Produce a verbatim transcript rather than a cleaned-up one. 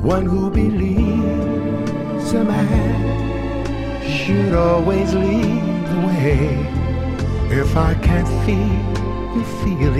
one who believes a man should always lead the way. If I can't feel you feel